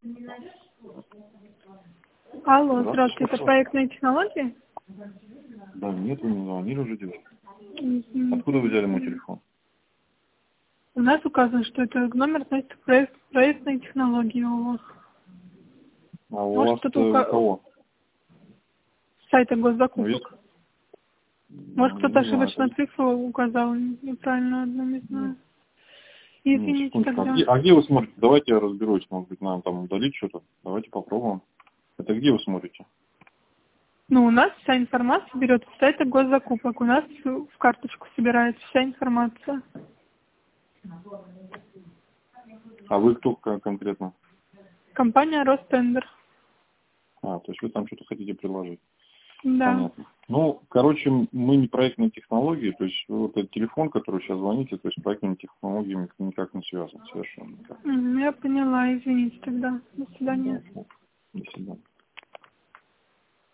Алло, здравствуйте, это проектные технологии? Да, нет, вы не звонили уже, девушка. Мгм. Откуда вы взяли мой телефон? У нас указано, что это номер относится к проектной технологии у вас. А у Может, вас кто-то у кого? с сайта Ну, госзакупок. Может, кто-то не знаю, ошибочно цифру указал неправильно одну, не знаю. не, Извините секундочку. тогда. А где вы смотрите? Давайте я разберусь, может быть, нам там удалить что-то. Давайте попробуем. Это где вы смотрите? Ну, у нас вся информация берется с сайта госзакупок. У нас в карточку собирается вся информация. А вы кто конкретно? Компания Ростендер. А, то есть вы там что-то хотите предложить. Да. Понятно. Ну, короче, мы не проектные технологии, то есть вот этот телефон, который сейчас звоните, то есть с проектными технологиями никак не связан, совершенно никак. Я поняла, извините тогда. До свидания. Да, вот. До свидания.